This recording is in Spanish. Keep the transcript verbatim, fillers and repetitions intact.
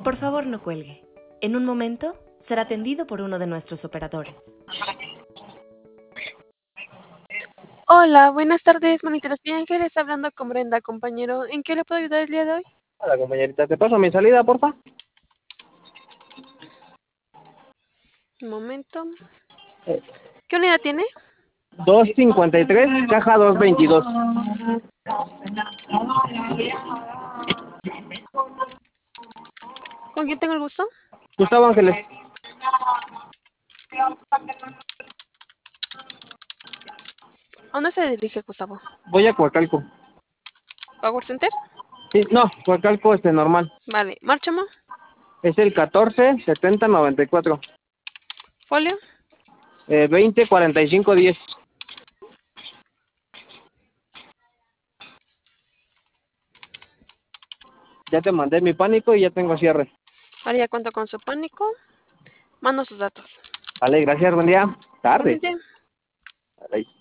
Por favor, no cuelgue. En un momento será atendido por uno de nuestros operadores. Hola, buenas tardes, Monitores Bien Ángeles, hablando con Brenda, compañero. ¿En qué le puedo ayudar el día de hoy? Hola, compañerita. ¿Te paso mi salida, porfa? Un momento. ¿Qué unidad tiene? doscientos cincuenta y tres, caja doscientos veintidós. ¿Con quién tengo el gusto? Gustavo Ángeles. ¿A dónde se dirige, Gustavo? Voy a Coacalco. ¿Power Center? Sí, no, Coacalco este normal. Vale, márchamo. Es el catorce setenta noventa y cuatro. Folio. Eh, veinte cuarenta y cinco diez. Ya te mandé mi pánico y ya tengo cierre. Ahora ya cuento con su pánico. Mando sus datos. Vale, gracias, buen día. Tarde. Igualmente. Vale.